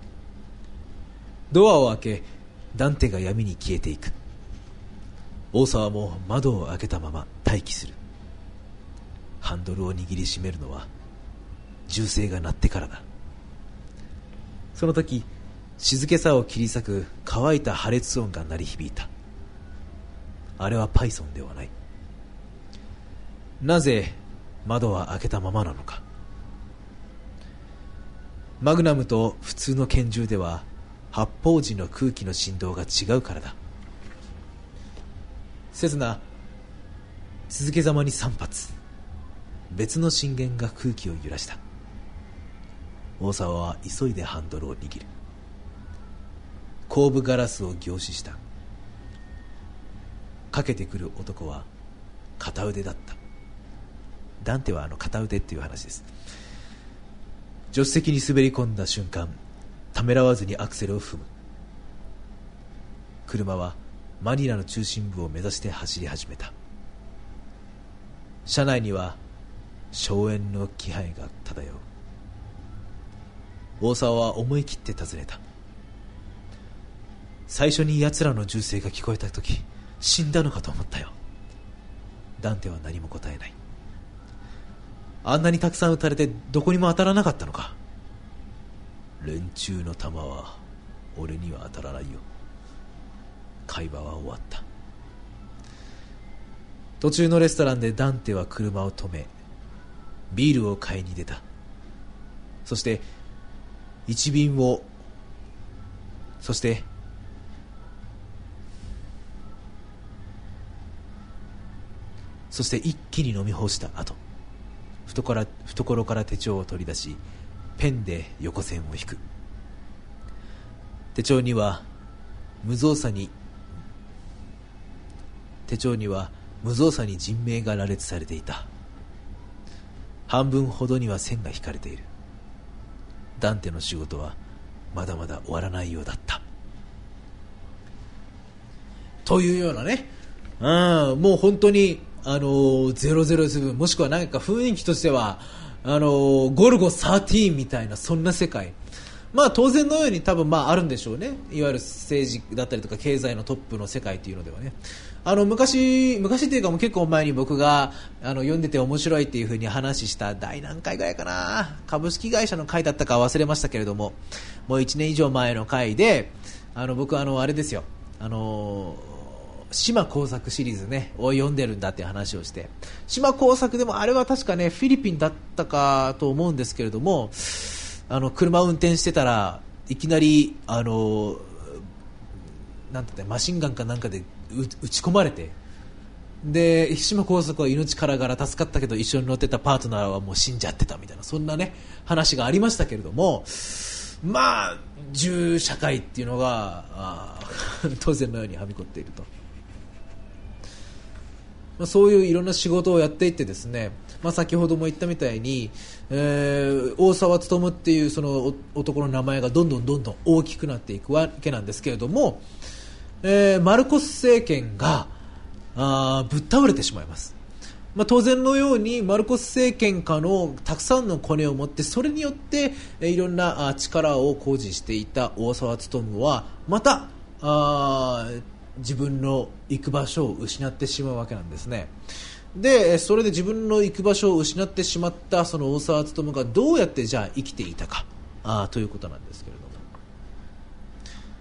ドアを開け、ダンテが闇に消えていく。大沢も窓を開けたまま待機する。ハンドルを握りしめるのは銃声が鳴ってからだ。その時、静けさを切り裂く乾いた破裂音が鳴り響いた。あれはパイソンではない。なぜ窓は開けたままなのか。マグナムと普通の拳銃では発砲時の空気の振動が違うからだ。セズナ、続けざまにさん発、別の震源が空気を揺らした。大沢は急いでハンドルを握る。後部ガラスを凝視した。かけてくる男は片腕だった。ダンテはあの片腕っていう話です。助手席に滑り込んだ瞬間、ためらわずにアクセルを踏む。車はマニラの中心部を目指して走り始めた。車内には硝煙の気配が漂う。大沢は思い切って尋ねた。最初に奴らの銃声が聞こえた時、死んだのかと思ったよ。ダンテは何も答えない。あんなにたくさん撃たれてどこにも当たらなかったのか。連中の弾は俺には当たらないよ。会話は終わった。途中のレストランでダンテは車を止め、ビールを買いに出た。そして一瓶をそしてそして一気に飲み干した後、懐から、懐から手帳を取り出し、ペンで横線を引く。手帳には無造作に手帳には無造作に人名が羅列されていた。半分ほどには線が引かれている。ダンテの仕事はまだまだ終わらないようだった。というようなね、うん、もう本当にあのゼロゼロセブン、もしくは何か雰囲気としてはあのゴルゴじゅうさんみたいな、そんな世界。まあ当然のように多分まああるんでしょうね。いわゆる政治だったりとか経済のトップの世界というのではね、あの昔昔っていうかもう結構前に僕があの読んでて面白いっていう風に話した第何回ぐらいかな、株式会社の回だったか忘れましたけれども、もういちねん以上前の回で、あの僕あのあれですよ、あの島耕作シリーズねを読んでるんだっていう話をして、島耕作でもあれは確かねフィリピンだったかと思うんですけれども、あの車を運転してたらいきなりあのなんて言ったマシンガンかなんかで撃ち込まれて、で島耕作は命からがら助かったけど一緒に乗ってたパートナーはもう死んじゃってたみたいな、そんなね話がありましたけれども、まあ銃社会っていうのがあ当然のようにはびこっていると。まあ、そういういろんな仕事をやっていってですね、まあ、先ほども言ったみたいに、えー、大沢勉っていうその男の名前がどんどんどんどん大きくなっていくわけなんですけれども、えー、マルコス政権があぶっ倒れてしまいます。まあ、当然のようにマルコス政権下のたくさんのコネを持って、それによって、えー、いろんなあ力を誇示していた大沢勉はまたあ自分の行く場所を失ってしまうわけなんですね。でそれで自分の行く場所を失ってしまったその大沢勉がどうやってじゃあ生きていたかあということなんですけれども、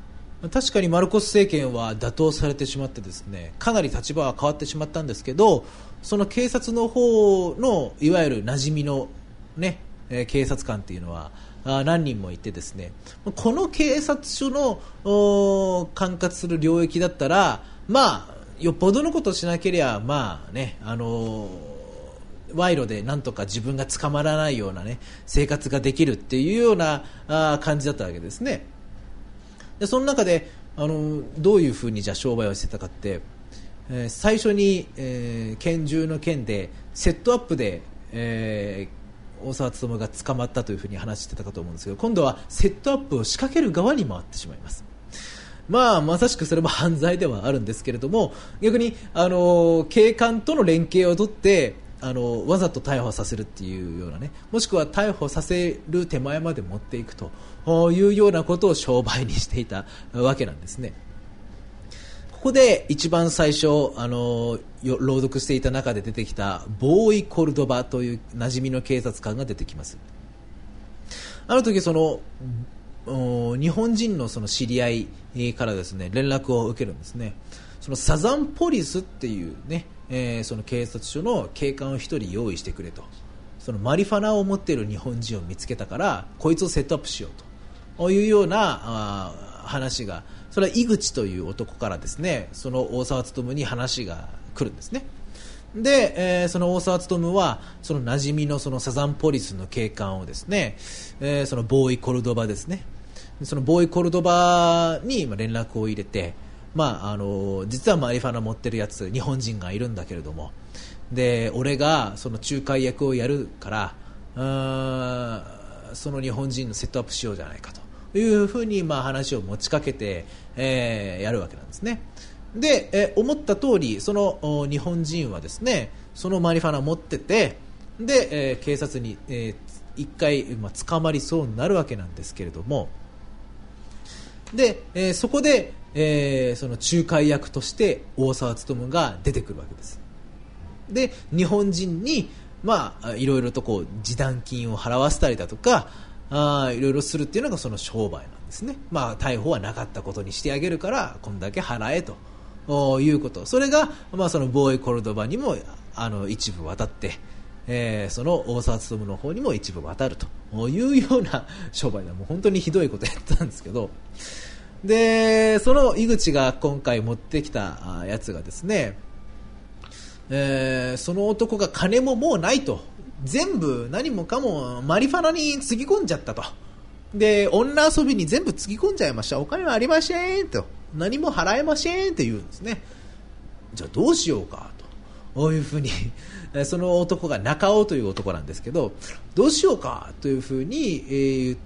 確かにマルコス政権は打倒されてしまってですね、かなり立場は変わってしまったんですけど、その警察の方のいわゆる馴染みの、ね、えー、警察官っていうのはあ何人もいてですね、この警察署の管轄する領域だったら、まあ、よっぽどのことをしなければ、まあね、あのー、賄賂でなんとか自分が捕まらないような、ね、生活ができるっていうようなあ感じだったわけですね。でその中で、あのどういうふうにじゃあ商売をしてたかって、えー、最初に、えー、拳銃の件でセットアップで、えー、大沢勉が捕まったというふうに話してたかと思うんですけど、今度はセットアップを仕掛ける側に回ってしまいます。まあ、まさしくそれも犯罪ではあるんですけれども、逆に、あの警官との連携を取ってあのわざと逮捕させるっていうようなね、もしくは逮捕させる手前まで持っていくというようなことを商売にしていたわけなんですね。ここで一番最初あの朗読していた中で出てきたボーイ・コルドバという馴染みの警察官が出てきます。あの時その日本人のその知り合いからですね連絡を受けるんですね。そのサザンポリスっていうね、えー、その警察署の警官を一人用意してくれと、そのマリファナを持っている日本人を見つけたからこいつをセットアップしようというようなあ話が、それは井口という男からですね、その大沢勉に話が来るんですね。で、えー、その大沢勉はその馴染みのそのサザンポリスの警官をですね、えー、そのボーイ・コルドバですね、そのボーイ・コルドバに連絡を入れて、まあ、あの実はマリファナ持ってるやつ日本人がいるんだけれども、で俺がその仲介役をやるからあその日本人のセットアップしようじゃないかというふうにまあ話を持ちかけて、えー、やるわけなんですね。で、えー、思った通りその日本人はですねそのマリファナ持ってて、で、えー、警察に、えー、一回、まあ、捕まりそうになるわけなんですけれども、で、えー、そこで、えー、その仲介役として大沢勉が出てくるわけです。で日本人に、まあ、いろいろとこう示談金を払わせたりだとかあいろいろするっていうのがその商売なんですね。まあ、逮捕はなかったことにしてあげるからこんだけ払えということ、それが、まあ、そのボーイ・コルドバにもあの一部渡って、えー、その大沢勉の方にも一部渡るというような商売でもう本当にひどいことやったんですけど、でその井口が今回持ってきたやつがですね、えー、その男が金ももうないと、全部何もかもマリファナにつぎ込んじゃったと、で女遊びに全部つぎ込んじゃいました、お金はありませんと、何も払えませんって言うんですね。じゃあどうしようかと、こういうふうにその男が中尾という男なんですけど、どうしようかというふうに、えー、言って、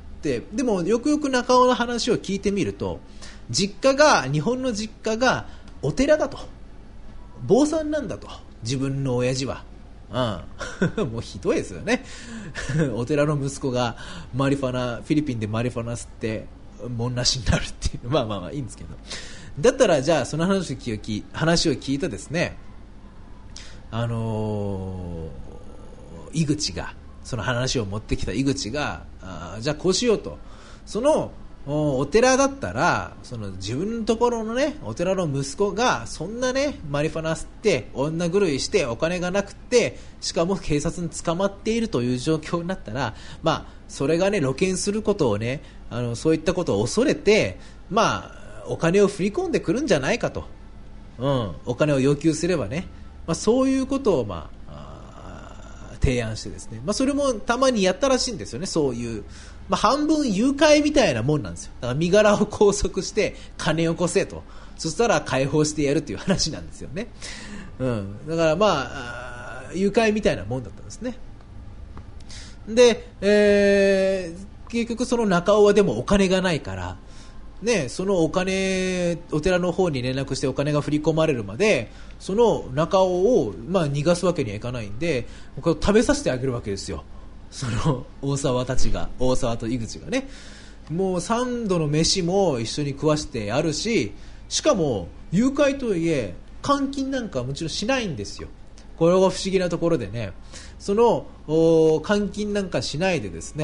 でもよくよく中尾の話を聞いてみると、実家が日本の実家がお寺だと、坊さんなんだと、自分の親父は、うん、もうひどいですよねお寺の息子がマリファナフィリピンでマリファナ吸ってもんなしになるっていう、まあまあまあいいんですけど、だったらじゃあその話を聞き話を聞いたですね、あのー、井口がその話を持ってきた井口があじゃあこうしようと、そのお寺だったらその自分のところのねお寺の息子がそんなねマリファナ吸って女狂いしてお金がなくてしかも警察に捕まっているという状況になったら、まあそれがね露見することをねあのそういったことを恐れて、まあお金を振り込んでくるんじゃないかと、うん、お金を要求すればね、まあ、そういうことをまあ提案してですね、まあ、それもたまにやったらしいんですよね。そういうまあ、半分誘拐みたいなもんなんですよ。だから身柄を拘束して金をこせと、そしたら解放してやるという話なんですよね、うん、だからまあ誘拐みたいなもんだったんですね。で、えー、結局その中尾はでもお金がないからね、そのお金お寺の方に連絡してお金が振り込まれるまでその中尾をまあ逃がすわけにはいかないんで、これを食べさせてあげるわけですよ。その大沢たちが、大沢と井口がね、もう三度の飯も一緒に食わしてあるし、しかも誘拐とはいえ監禁なんかはもちろんしないんですよ。これが不思議なところでね、その監禁なんかしないでですね、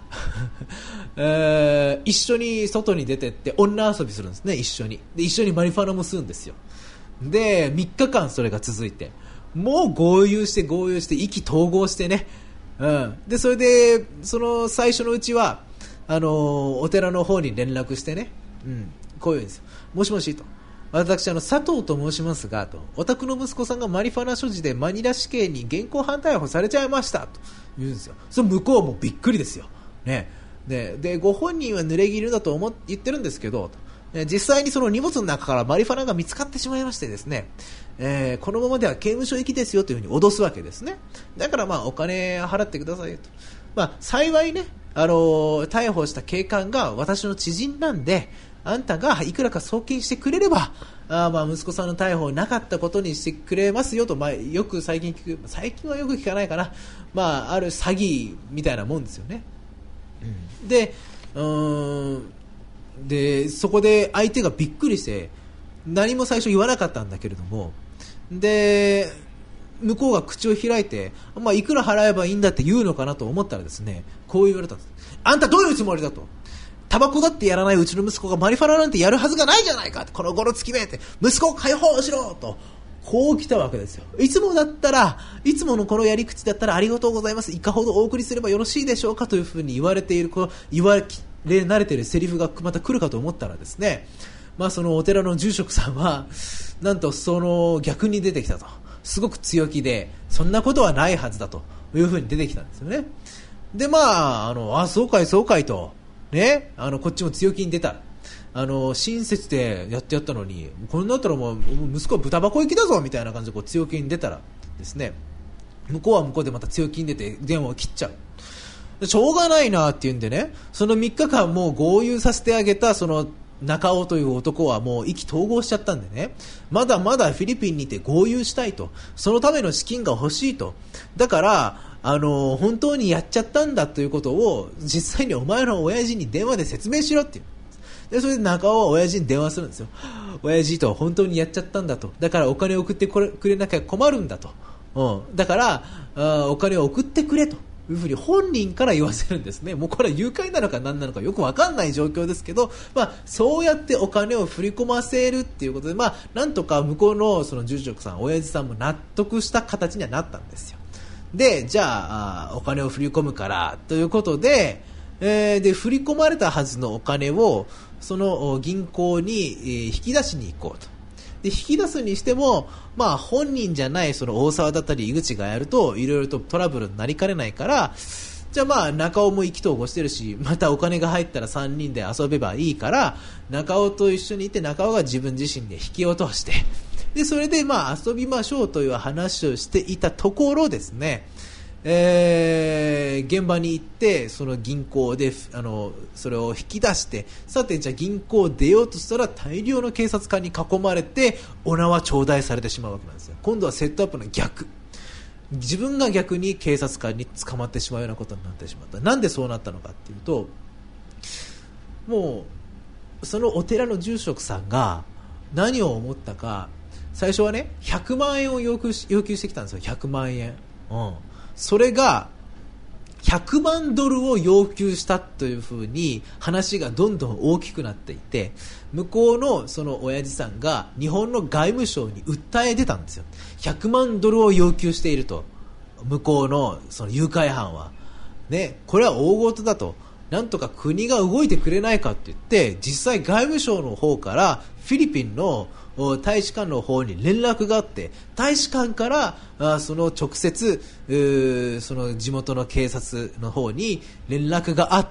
えー、一緒に外に出てって女遊びするんですね。一緒にで一緒にマリファナも吸うんですよ。でみっかかんそれが続いて、もう合流して合流して意気投合してね、うん、でそれでその最初のうちはあのー、お寺の方に連絡してね、うん、こういうんですよ。もしもしと、私あの佐藤と申しますがと、お宅の息子さんがマリファナ所持でマニラ市警に現行犯逮捕されちゃいましたと言うんですよ。その向こうもびっくりですよ、ね、で, でご本人は濡れ衣だと思っ言ってるんですけど、実際にその荷物の中からマリファナが見つかってしまいましてですね、えー、このままでは刑務所行きですよというふうに脅すわけですね。だからまあお金払ってくださいと、まあ、幸いね、あのー、逮捕した警官が私の知人なんで、あんたがいくらか送金してくれればあまあ息子さんの逮捕なかったことにしてくれますよと、まあ、よく最近聞く、最近はよく聞かないかな、まあ、ある詐欺みたいなもんですよね、うん、でうーんでそこで相手がびっくりして何も最初言わなかったんだけれども、で向こうが口を開いて、まあ、いくら払えばいいんだって言うのかなと思ったらですね、こう言われたんです。あんたどういうつもりだと、タバコだってやらないうちの息子がマリファナなんてやるはずがないじゃないか、このゴロつきめって息子を解放しろとこう来たわけですよ。いつもだったらいつものこのやり口だったらありがとうございます、いかほどお送りすればよろしいでしょうかというふうに言われている、この言われ慣れているセリフがまた来るかと思ったらですね、まあ、そのお寺の住職さんはなんとその逆に出てきたと、すごく強気でそんなことはないはずだというふうに出てきたんですよね。でまああのあそうかいそうかいとね、あのこっちも強気に出た、あの親切でやってやったのにこれだったらもう息子は豚箱行きだぞみたいな感じでこう強気に出たらですね、向こうは向こうでまた強気に出て電話を切っちゃう。しょうがないなって言うんでね、そのみっかかんもう合流させてあげたその中尾という男はもう意気投合しちゃったんでね、まだまだフィリピンにて合流したいと、そのための資金が欲しいと、だからあの本当にやっちゃったんだということを実際にお前の親父に電話で説明しろっていう。でそれで中尾は親父に電話するんですよ。親父と本当にやっちゃったんだと、だからお金を送ってくれ、くれなきゃ困るんだと、うん、だからあお金を送ってくれというふうに本人から言わせるんですね。もうこれは誘拐なのか何なのかよく分かんない状況ですけど、まあ、そうやってお金を振り込ませるっていうことで、まあ、なんとか向こうのその住職さん親父さんも納得した形にはなったんですよ。でじゃあ、あお金を振り込むからということで、えー、で振り込まれたはずのお金をその銀行に、えー、引き出しに行こうと。で引き出すにしても、まあ、本人じゃないその大沢だったり井口がやるといろいろとトラブルになりかねないから、じゃあまあ中尾も意気投合してるし、またお金が入ったらさんにんで遊べばいいから中尾と一緒にいて、中尾が自分自身で引き落として、でそれでまあ遊びましょうという話をしていたところですね、えー、現場に行ってその銀行であのそれを引き出して、さてじゃあ銀行を出ようとしたら大量の警察官に囲まれてお縄頂戴されてしまうわけなんですよ。今度はセットアップの逆、自分が逆に警察官に捕まってしまうようなことになってしまった。なんでそうなったのかっていうと、もうそのお寺の住職さんが何を思ったか、最初はねひゃくまんえんを要求し、要求してきたんですよ。ひゃくまんえん、うんそれがひゃくまんドルを要求したというふうに話がどんどん大きくなっていて、向こうのその親父さんが日本の外務省に訴え出たんですよ。ひゃくまんドルを要求していると、向こうのその誘拐犯はね、これは大事だと、なんとか国が動いてくれないかって言って、実際外務省の方からフィリピンの大使館の方に連絡があって、大使館からあその直接その地元の警察の方に連絡があって、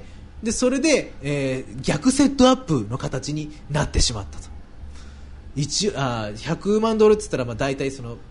でそれで、えー、逆セットアップの形になってしまったと。一あひゃくまんドルって言ったらまあ大体その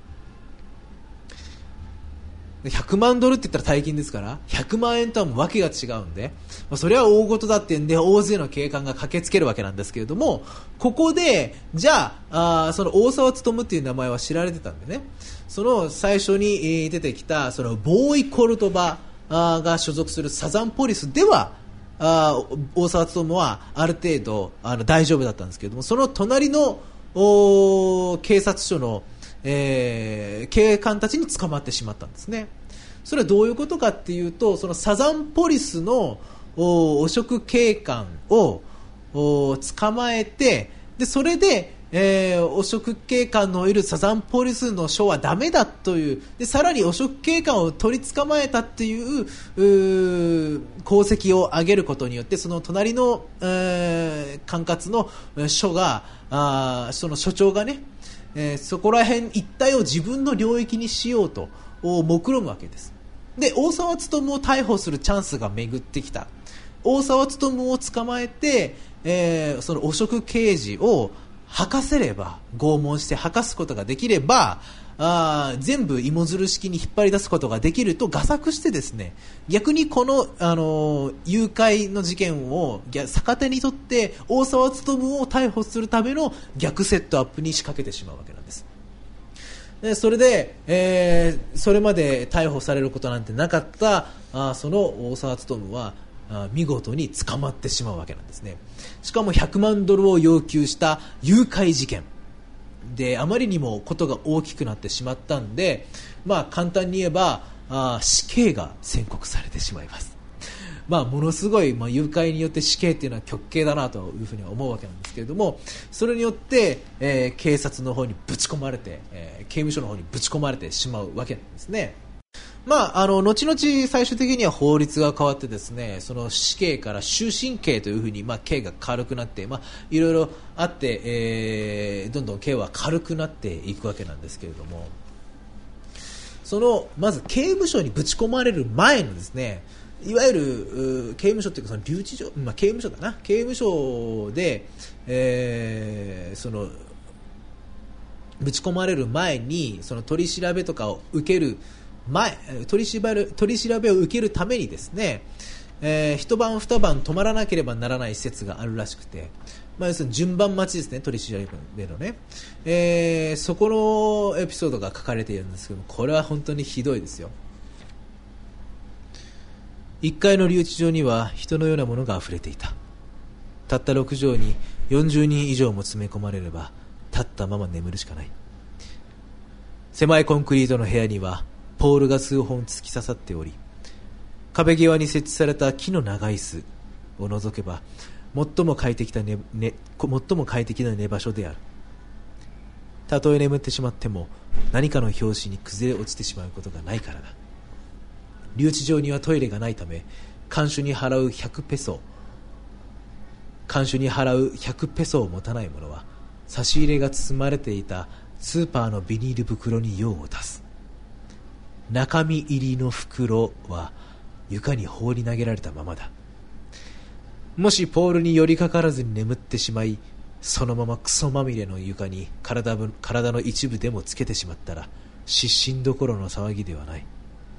ひゃくまんドルって言ったら大金ですから、ひゃくまんえんとはもう訳が違うんで、まあ、それは大事だってんで大勢の警官が駆けつけるわけなんですけれども、ここでじゃあ、あその大沢勉っていう名前は知られてたんでね、その最初に出てきたそのボーイ・コルトバが所属するサザンポリスではあ大沢勉はある程度あの大丈夫だったんですけれども、その隣の警察署のえー、警官たちに捕まってしまったんですね。 それはどういうことかっていうと、そのサザンポリスの汚職警官を捕まえて、でそれで、えー、汚職警官のいるサザンポリスの署はダメだという、でさらに汚職警官を取り捕まえたっていう、う功績を上げることによって、その隣の、えー、管轄の署が、あその署長がね、えー、そこら辺一帯を自分の領域にしようと目論むわけです。で大沢勉を逮捕するチャンスが巡ってきた。大沢勉を捕まえて、えー、その汚職刑事を吐かせれば、拷問して吐かすことができれば、あ全部芋づる式に引っ張り出すことができると画策してですね、逆にこの、あのー、誘拐の事件を逆手にとって大沢勉を逮捕するための逆セットアップに仕掛けてしまうわけなんです。でそれで、えー、それまで逮捕されることなんてなかったあその大沢勉は見事に捕まってしまうわけなんですね。しかもひゃくまんドルを要求した誘拐事件で、あまりにもことが大きくなってしまったんで、まあ、簡単に言えばあ死刑が宣告されてしまいます。まあ、ものすごい、まあ、誘拐によって死刑というのは極刑だなというふうには思うわけなんですけれども、それによって、えー、警察の方にぶち込まれて、えー、刑務所の方にぶち込まれてしまうわけなんですね。まあ、あの後々最終的には法律が変わってですね、その死刑から終身刑というふうに、まあ、刑が軽くなって、まあ、いろいろあって、えー、どんどん刑は軽くなっていくわけなんですけれども、そのまず刑務所にぶち込まれる前のですね、いわゆる刑務所というかその留置所、まあ、刑務所だな、刑務所で、えー、そのぶち込まれる前にその取り調べとかを受ける前取り調べ取り調べを受けるためにですね、えー、一晩二晩泊まらなければならない施設があるらしくて、まあ、要するに順番待ちですね、取り調べのね、えー、そこのエピソードが書かれているんですけども、これは本当にひどいですよ。いっかいの留置場には人のようなものがあふれていた。たったろくじょうによんじゅうにん以上も詰め込まれれば立ったまま眠るしかない。狭いコンクリートの部屋にはポールが数本突き刺さっており、壁際に設置された木の長い椅子を除けば最も快適な寝、ね、最も快適な寝場所である。たとえ眠ってしまっても何かの拍子に崩れ落ちてしまうことがないからだ。留置場にはトイレがないため、看守に払うひゃくペソ看守に払うひゃくペソを持たない者は差し入れが包まれていたスーパーのビニール袋に用を足す。中身入りの袋は床に放り投げられたままだ。もしポールに寄りかからずに眠ってしまい、そのままクソまみれの床に 体, 体の一部でもつけてしまったら失神どころの騒ぎではない。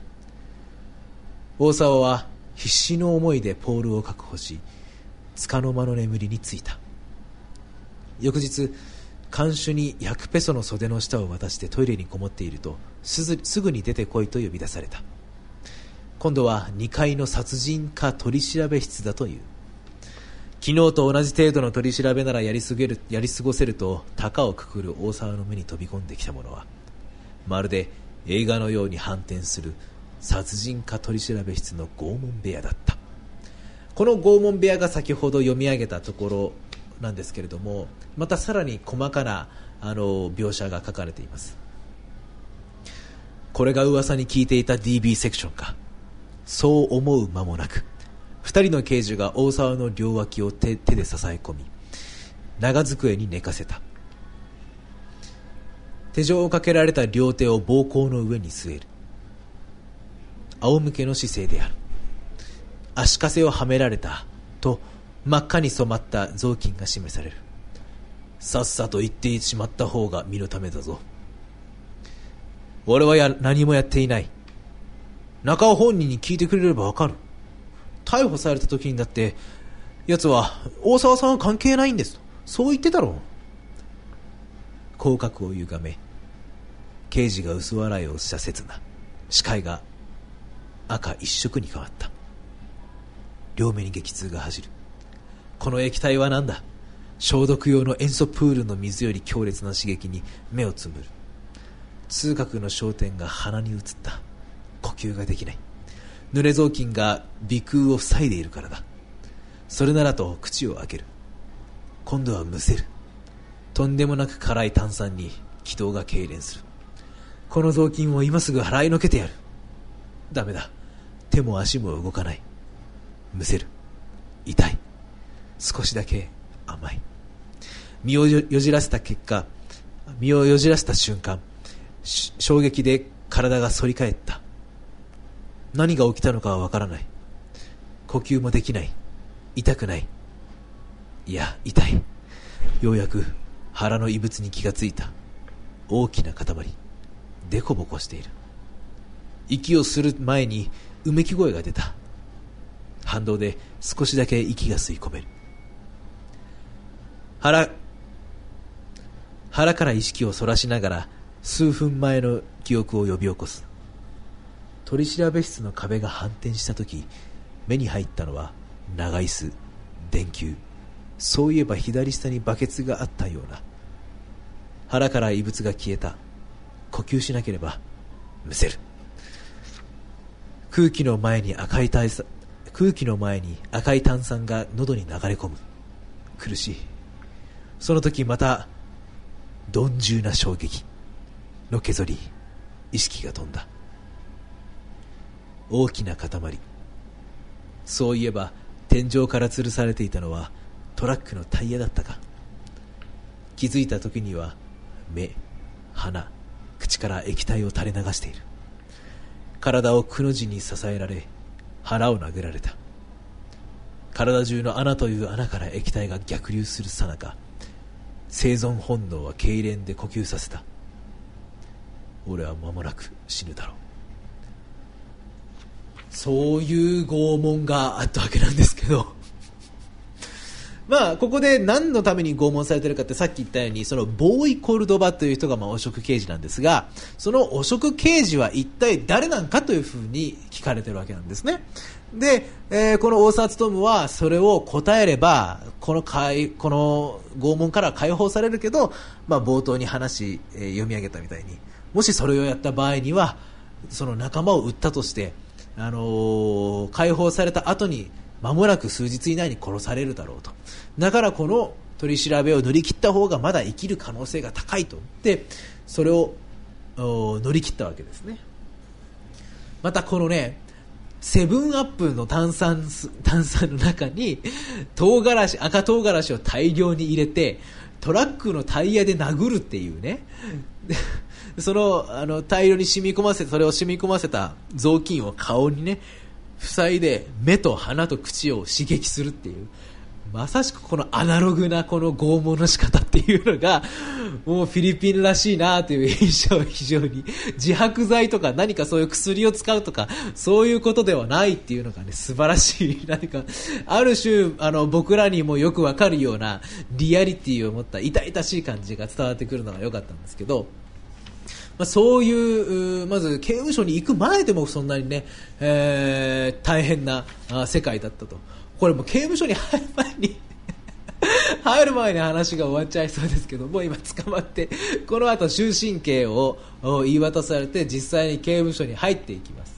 大沢は必死の思いでポールを確保し、束の間の眠りについた。翌日、看守にひゃくペソの袖の下を渡してトイレにこもっていると、す, すぐに出てこいと呼び出された。今度はにかいの殺人か取り調べ室だという。昨日と同じ程度の取り調べならやりすげるやり過ごせると高をくくる大沢の目に飛び込んできたものは、まるで映画のように反転する殺人か取り調べ室の拷問部屋だった。この拷問部屋が先ほど読み上げたところなんですけれども、またさらに細かなあの描写が書かれています。これが噂に聞いていた ディービー セクションか。そう思う間もなく、二人の刑事が大沢の両脇を 手, 手で支え込み、長机に寝かせた。手錠をかけられた両手を膀胱の上に据える。仰向けの姿勢である。足かせをはめられたと真っ赤に染まった雑巾が示される。さっさと言ってしまった方が身のためだぞ。俺はや何もやっていない。中尾本人に聞いてくれればわかる。逮捕された時にだって奴は大沢さんは関係ないんですと、そう言ってたろう。口角を歪め、刑事が薄笑いをした刹那、視界が赤一色に変わった。両目に激痛が走る。この液体は何だ。消毒用の塩素プールの水より強烈な刺激に目をつむる。痛覚の焦点が鼻に移った。呼吸ができない。濡れ雑巾が鼻腔を塞いでいるからだ。それならと口を開ける。今度はむせる。とんでもなく辛い炭酸に気道が痙攣する。この雑巾を今すぐ払いのけてやる。ダメだ。手も足も動かない。むせる。痛い。少しだけ甘い。身をよじらせた結果、身をよじらせた瞬間、衝撃で体が反り返った。何が起きたのかはわからない。呼吸もできない。痛くない。いや、痛い。ようやく腹の異物に気がついた。大きな塊。デコボコしている。息をする前にうめき声が出た。反動で少しだけ息が吸い込める。腹、腹から意識をそらしながら数分前の記憶を呼び起こす。取り調べ室の壁が反転したとき、目に入ったのは長椅子、電球。そういえば左下にバケツがあったような。腹から異物が消えた。呼吸しなければむせる。空気の前に赤い炭酸空気の前に赤い炭酸が喉に流れ込む。苦しい。その時また鈍重な衝撃のけぞり、意識が飛んだ。大きな塊。そういえば天井から吊るされていたのはトラックのタイヤだったか。気づいた時には目、鼻、口から液体を垂れ流している。体をくの字に支えられ、腹を殴られた。体中の穴という穴から液体が逆流するさなか、生存本能は痙攣で呼吸させた。俺は間もなく死ぬだろう。そういう拷問があったわけなんですけどまあここで何のために拷問されているかって、さっき言ったようにそのボーイ・コルドバという人がまあ汚職刑事なんですが、その汚職刑事は一体誰なんかというふうに聞かれているわけなんですね。で、えー、この大沢勉はそれを答えればこの解この拷問から解放されるけど、まあ、冒頭に話、えー、読み上げたみたいに、もしそれをやった場合にはその仲間を撃ったとして、あのー、解放された後に間もなく数日以内に殺されるだろうと。だからこの取り調べを乗り切った方がまだ生きる可能性が高いと思ってそれを乗り切ったわけですね。またこのね、セブンアップの炭酸炭酸の中に唐辛子赤唐辛子を大量に入れてトラックのタイヤで殴るっていうねそのあの大量に染み込ませそれを染み込ませた雑巾を顔にね塞いで目と鼻と口を刺激するっていう、まさしくこのアナログなこの拷問の仕方っていうのがもうフィリピンらしいなという印象は非常に、自白剤とか何かそういう薬を使うとかそういうことではないっていうのがね素晴らしい、何かある種あの僕らにもよくわかるようなリアリティを持った痛々しい感じが伝わってくるのが良かったんですけど、まあ、そういうまず刑務所に行く前でもそんなにね、えー、大変な世界だったと。これも刑務所に入る前に入る前に話が終わっちゃいそうですけども、今捕まってこの後終身刑を言い渡されて実際に刑務所に入っていきます。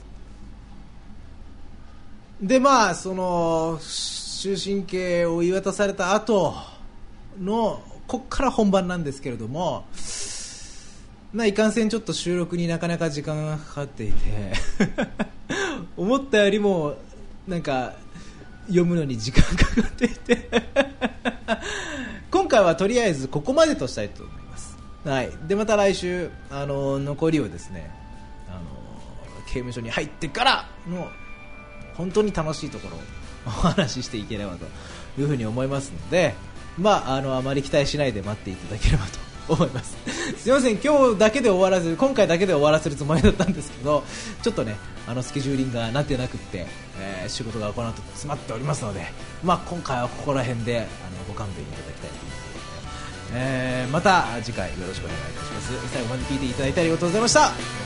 でまあその終身刑を言い渡された後のこっから本番なんですけれども、まあ、いかんせんちょっと収録になかなか時間がかかっていて思ったよりもなんか読むのに時間かかっていて今回はとりあえずここまでとしたいと思います。はい、でまた来週あの残りをですね、あの刑務所に入ってからの本当に楽しいところをお話ししていければというふうに思いますので、まあ、あのあまり期待しないで待っていただければと思います。すいません、今日だけで終わらせる今回だけで終わらせるつもりだったんですけど、ちょっとねあのスケジューリングがなってなくって、えー、仕事がこの後詰まっておりますので、まあ、今回はここら辺であのご勘弁いただきたいと思います、えー、また次回よろしくお願いいたします。最後まで聞いていただいてありがとうございました。